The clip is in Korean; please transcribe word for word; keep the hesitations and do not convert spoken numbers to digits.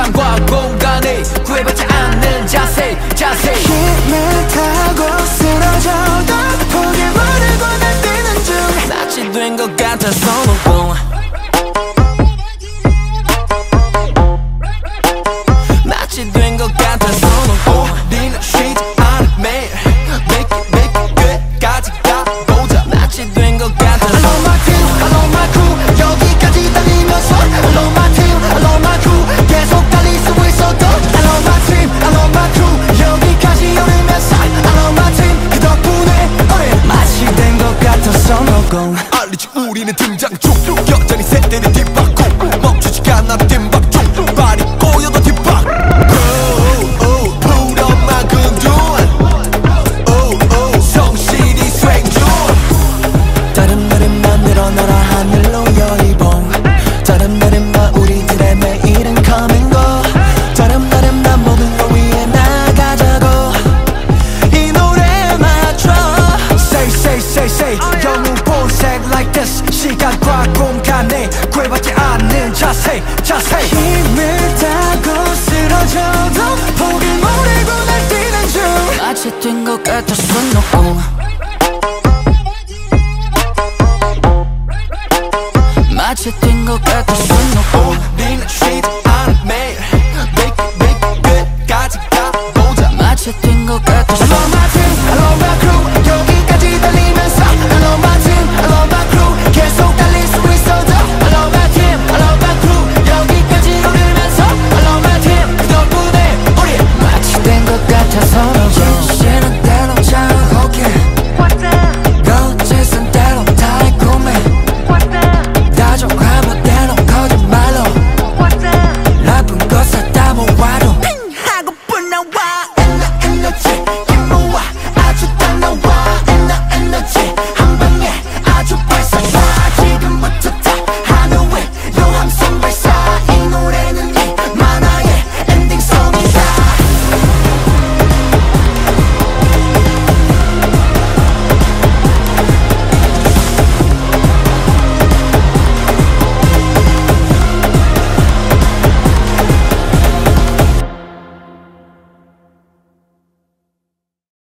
시간과 공간에 구애받지 않는 자세 자세 힘을 타고 쓰러져도 포기 모르고 날 뛰는 중 낯이 된 것 같아 손오공 낯이 된 것 같아 손오공 우리는 쉬지 않아 매일 make it make it 끝까지 가보자 낯이 된 것 같아 I love my team, I love my crew 여기까지 달리면서 I love my team, I love my crew 계속 달릴 수 있어도 I love my team, I love my crew 여기까지 오르면서 I love my team 그 덕분에 우린 맛이 된 것 같아서 노공 알리지 우리는 등장 중 여전히 세대는 뒷바꿈 멈추지가 않아 뒷박 중 발이 꼬여도 뒷박 풀어만 근둔 성실히 수행 중 다른 날에만 늘어나라 하늘로 열이봉 다른 날에만 우리들의 매일은 coming go 다른 날에만 모든 걸 위해 나가자고 이 노래에 맞춰 Say say say say 영웅 본색 like this 시간과 공간에 구애받지 않는 자세 자세 힘을 타고 쓰러져도 포기 모르고 날 뛰는 중 마치 된 것 같아 손 놓고 마치 된 것 같아 손 놓고